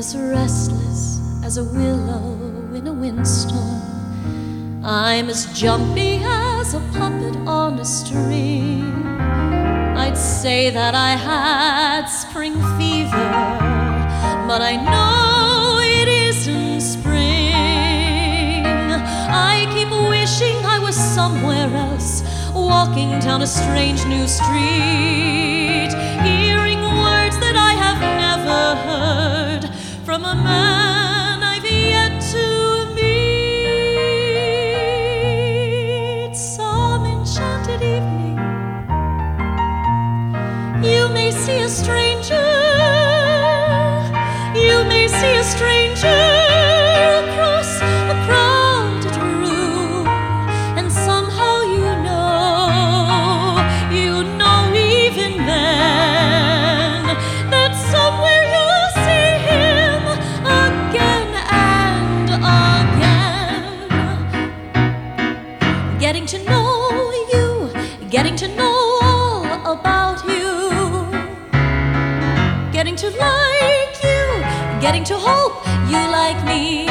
as restless as a willow in a windstorm. I'm as jumpy as a puppet on a string. I'd say that I had spring fever, but I know it isn't spring. I keep wishing I was somewhere else, walking down a strange new street, hearing words that I have never heard from a man I've yet to meet. Some enchanted evening, you may see a stranger, you may see a stranger across a crowded room, and somehow you know even then, that somewhere you'll see him again and again. Getting to know you, getting to know all about you, getting to like you, getting to hope you like me.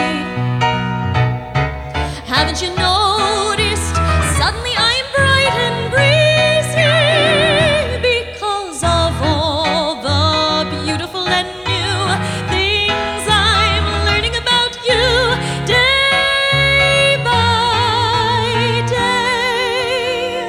Haven't you noticed, suddenly I'm bright and breezy because of all the beautiful and new things I'm learning about you day by day.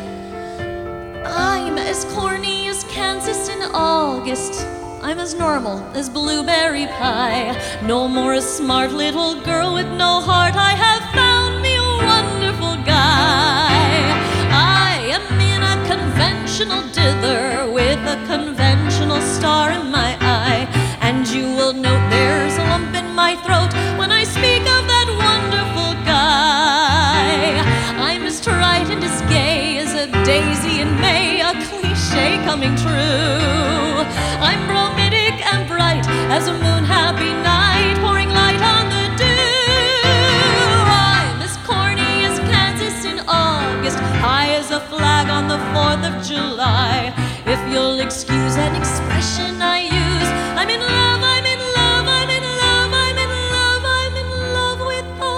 I'm as corny as Kansas in August. I'm as normal as blueberry pie. No more a smart little girl with no heart. I have found me a wonderful guy. I am in a conventional dither with a conventional star in my eye. And you will note there's a lump in my throat when I speak of that wonderful guy. I'm as trite and as gay as a daisy in May, a cliche coming true. I'm bromidic and bright as a moon-happy night, pouring light on the dew. I'm as corny as Kansas in August, high as a flag on the 4th of July. If you'll excuse an expression I use, I'm in love, I'm in love, I'm in love, I'm in love, I'm in love with the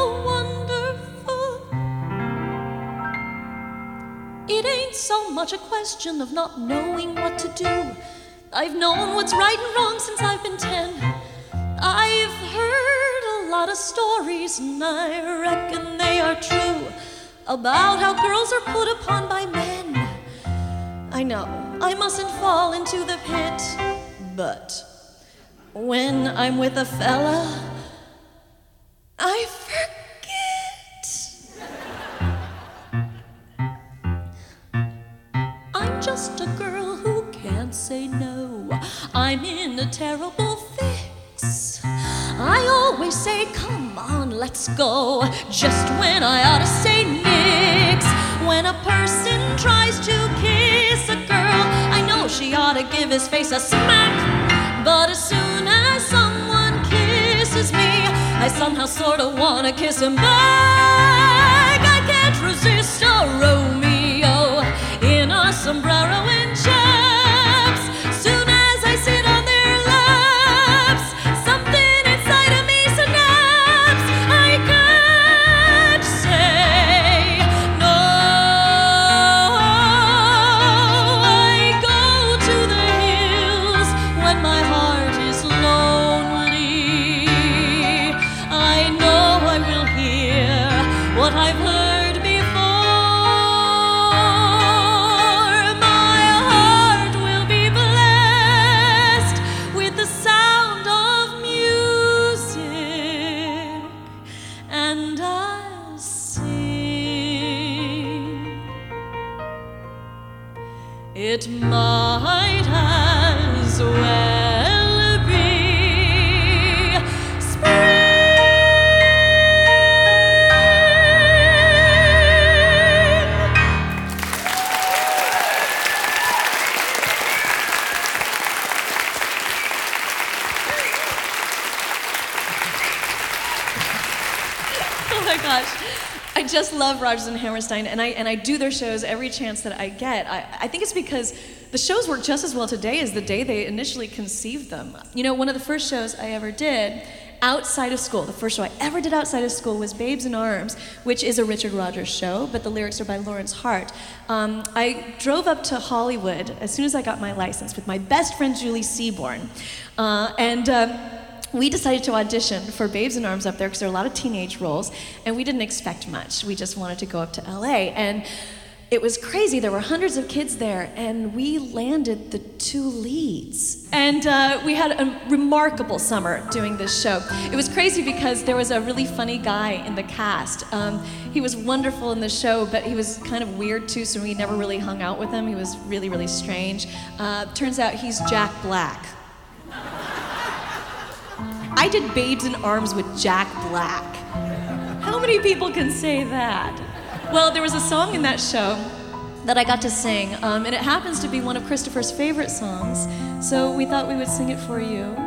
wonderful. It ain't so much a question of not knowing what to do. I've known what's right and wrong since I've been 10. I've heard a lot of stories, and I reckon they are true, about how girls are put upon by men. I know I mustn't fall into the pit, but when I'm with a fella, I forget. I'm just a girl who can't say no. I'm in a terrible fix. I always say, come on, let's go, just when I ought to say nix. When a person tries to kiss a girl, I know she ought to give his face a smack. But as soon as someone kisses me, I somehow sort of want to kiss him back. I can't resist a Romeo in a sombrero and chaps. Soon as I sit on their laps, something inside of me snaps. I can't say no. I go to the hills when my heart is lonely. I know I will hear what I've heard before. My heart will be blessed with the sound of music, and I'll sing. It might as well be spring. Oh my gosh. I just love Rodgers and Hammerstein, and I do their shows every chance that I get. I think it's because the shows work just as well today as the day they initially conceived them. You know, one of the first shows I ever did outside of school, the first show I ever did outside of school was Babes in Arms, which is a Richard Rodgers show, but the lyrics are by Lawrence Hart. I drove up to Hollywood as soon as I got my license with my best friend Julie Seaborn, we decided to audition for Babes in Arms up there because there are a lot of teenage roles, and we didn't expect much. We just wanted to go up to LA, and it was crazy. There were hundreds of kids there, and we landed the 2 leads. And we had a remarkable summer doing this show. It was crazy because there was a really funny guy in the cast. He was wonderful in the show, but he was kind of weird too, so we never really hung out with him. He was really, really strange. Turns out he's Jack Black. I did Babes in Arms with Jack Black. How many people can say that? Well, there was a song in that show that I got to sing, and it happens to be one of Christopher's favorite songs, so we thought we would sing it for you.